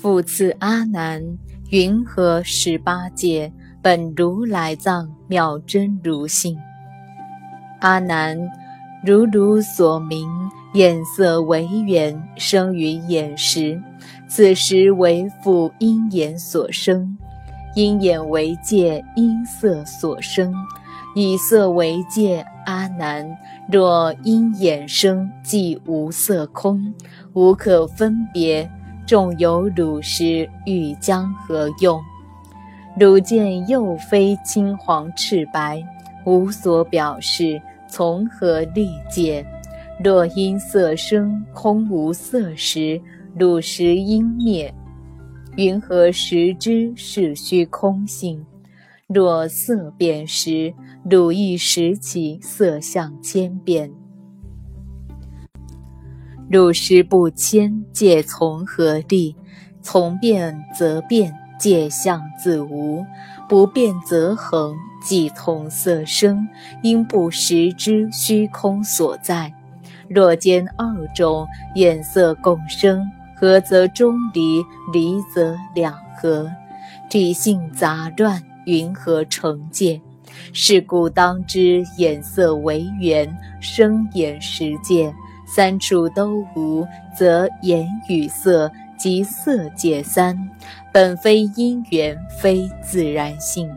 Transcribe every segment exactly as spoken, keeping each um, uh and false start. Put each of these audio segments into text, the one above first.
复次阿难，云何十八界本如来藏妙真如性？阿难，如汝所明，眼色为缘，生于眼识，此时为复因眼所生，因眼为界，因色所生，以色为界。阿难，若因眼生，即无色空，无可分别，众有汝时，欲将何用？汝见又非青黄赤白，无所表示，从何立界？若因色生，空无色时，汝时因灭，云何识之是虚空性？若色变时，汝亦识其色相千变。汝时不迁，界从何立？从变则变，界相自无；不变则恒，即从色生，因不识之虚空所在。若见二种眼色共生，合则中离，离则两合，体性杂乱，云何成界？是故当知眼色为缘，生眼识界，三处都无，则眼与色即色界三，本非因缘，非自然性。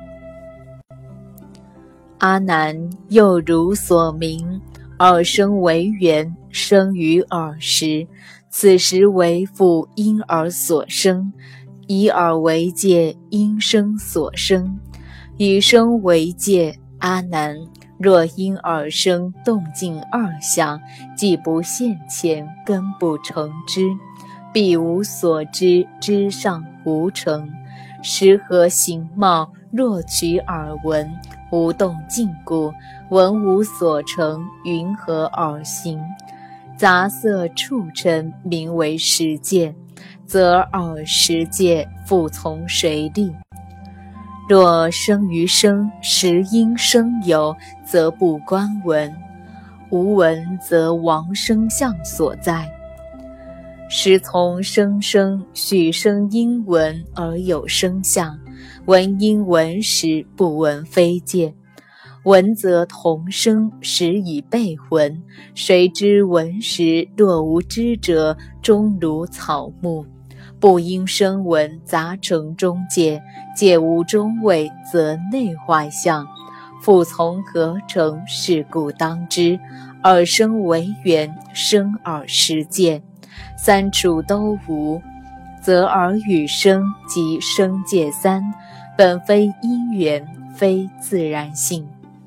阿难，又如所明，耳生为缘，生于耳识，此时为复因耳所生，以耳为界，因声所生，以声为界。阿难，若因耳生动静二相，既不现前，根不成之，必无所知，知上无成。时何形貌？若取耳闻，无动静故，闻无所成，云何耳形？杂色触尘，名为识界，则耳识界复从谁立？若生于声，时因声有，则不观闻；无闻，则亡声相所在。时从声生，许声因闻而有声相，闻因闻时，不闻非界。闻则同声，时以备闻，谁知闻时，若无知者，终如草木。不因声闻杂成中界，界无中位，则内坏相。复从何成？是故当知，耳生为缘，生耳识界，三处都无，则耳与声即声界三，本非因缘，非自然性。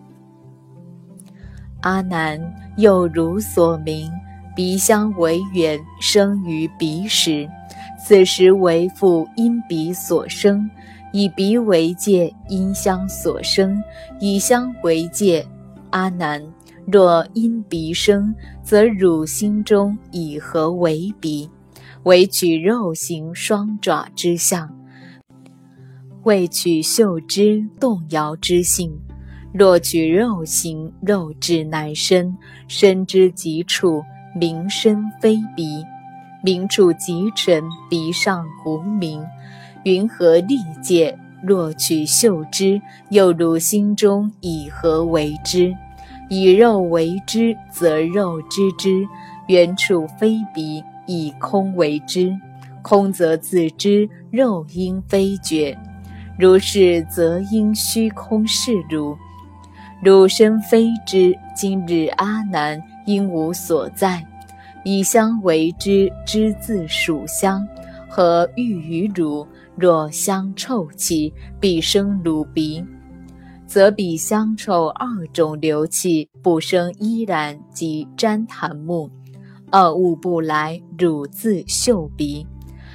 阿难，又如所明，鼻香为缘，生于鼻识，此时为复因鼻所生，以鼻为界，因香所生，以香为界。阿难，若因鼻生，则汝心中以何为鼻？唯取肉形双爪之相，未取嗅之动摇之性。若取肉形，肉质乃身，身之极处，名身非鼻，名处极沉，鼻上无名，云何立界？若取嗅之，又汝心中以何为之？以肉为之，则肉知之，原处非鼻，以空为之，空则自知，肉因非觉。如是，则因虚空是汝。汝身非之，今日阿难因无所在，以香为之，知自属香，何欲于汝？若香臭气，必生汝鼻，则彼香臭二种流气，不生依然及旃檀木，二物不来，汝自嗅鼻。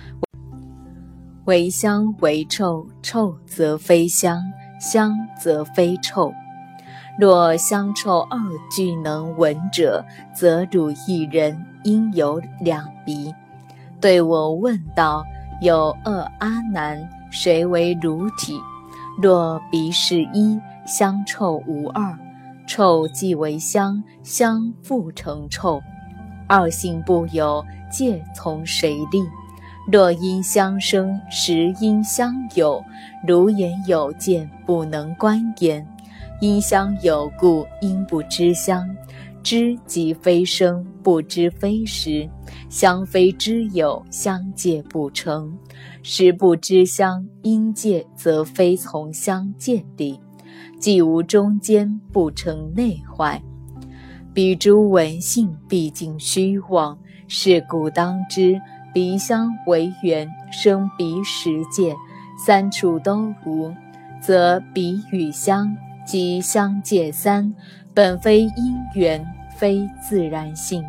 为香为臭，臭则非香，香则非臭。若香臭二俱能闻者，则汝一人应有两鼻。对我问道：有二阿难，谁为汝体？若鼻是一，香臭无二，臭即为香，香复成臭，二性不有，界从谁立？ 若因相生，实因相有，如言有见，不能观言。因相有故，因不知相。知即非生，不知非实。相非之有，相介不成。实不知相，因介则非从相见立。既无中间，不成内坏。彼诸文性，毕竟虚妄。是故当知，彼相为缘，生彼实见，三处都无，则彼与相即相介三，本非因缘，非自然性。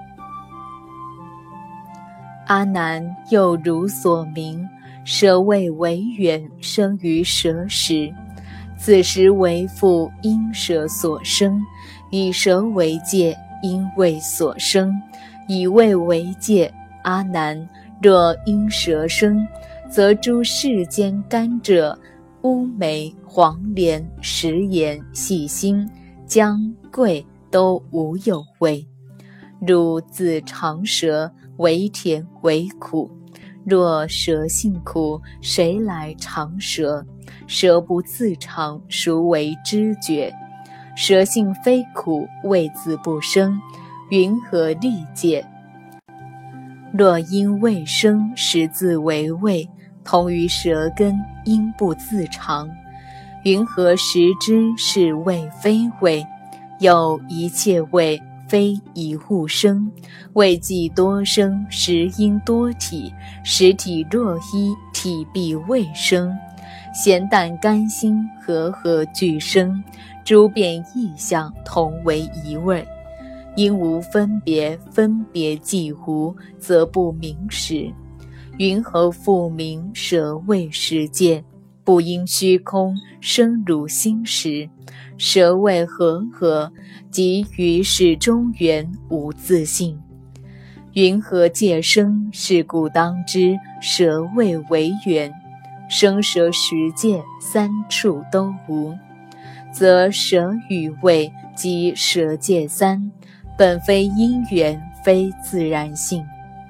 阿难，又如所明，舍谓为缘，生于舍时。此时为父，因舍所生，以舍为界，因位所生，以位为界。阿难，若因舍生，则诸世间甘蔗、乌梅、黄连、食盐、细辛、姜、桂都无有味。汝自尝舌，为甜为苦。若舌性苦，谁来尝舌？舌不自尝，孰为知觉？舌性非苦，味自不生，云何立界？若因味生，实自为味，同于舌根，因不自尝，云何识之是味非味？有一切味，非一物生。味既多生，实因多体。实体若一，体必未生。咸淡甘辛，和合俱生。诸变异象，同为一味。因无分别，分别既无，则不明实。云何复明舍味实见？不因虚空，生汝心识。舍味和合，即于是中原，无自性。云何界生？是故当知，舍味为缘，生舍实界，三处都无，则舍与味即舍界三，本非因缘，非自然性。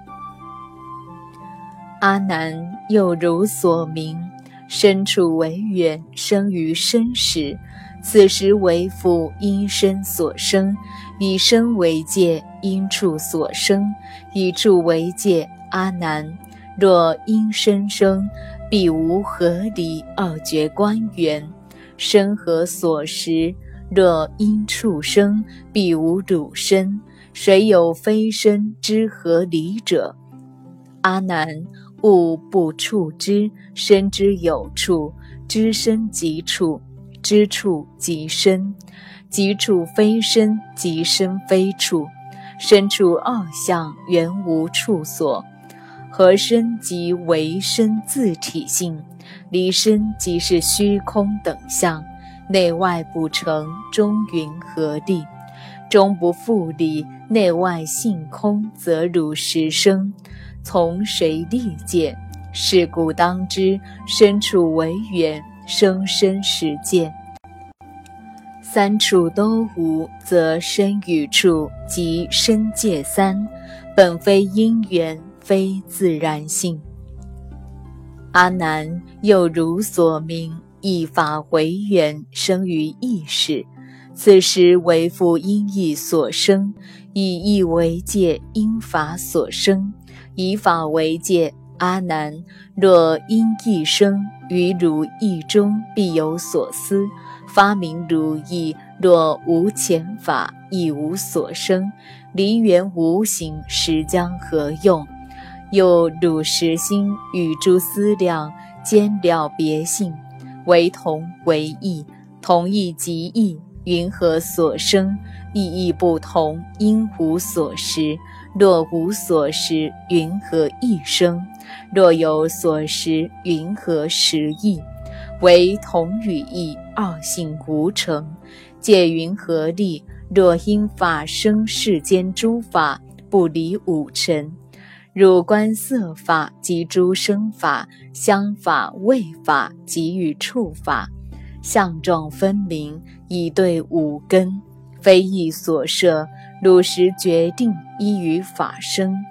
阿难，又如所明，身处为缘，生于身时。此时为父，因身所生，以身为界，因处所生，以处为界。阿难，若因身生，必无合离二绝观缘，身何所识？若因处生，必无汝身，谁有非身之合离者？阿难，物不处之，身之有处，知身即处，知处即身，即处非身，即身非处。身处二相，原无处所。合身即为身自体性，离身即是虚空等相，内外不成，中云何立？终不复离，内外性空，则汝实生，从谁立界？是故当知，身处为缘，生身实见。三处都无，则身与处即身界三，本非因缘，非自然性。阿难，又如所明，一法为缘，生于意识。此时为复因意所生，以意为界，因法所生，以法为界。阿难，若因意生，于汝意中必有所思。发明如意，若无前法，亦无所生。离缘无形，实将何用？又汝实心与诸思量，兼了别性，为同为异，同异即异，云何所生？异义不同，因无所识。若无所识，云何异生？若有所识，云何实异？为同与异，二性无成，界云何立？若因法生世间诸法，不离五尘。汝观色法及诸生法，香法、味法及与触法，相状分明，以对五根，非意所摄。汝实决定依于法生，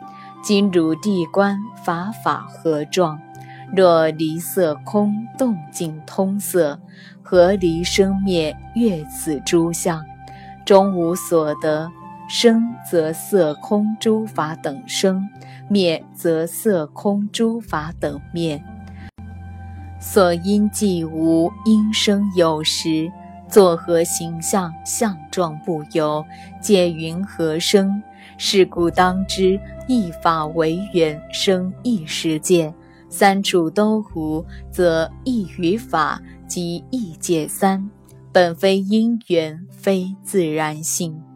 今汝地观法法合状，若离色空动静通色，合离生灭越此诸相，终无所得。生则色空诸法等生，灭则色空诸法等灭。所因既无，因生有时，作何形象，相状不由，皆云何生？是故当知，一法为缘，生一世界。三处都糊，则一于法，即异界三。本非因缘，非自然性。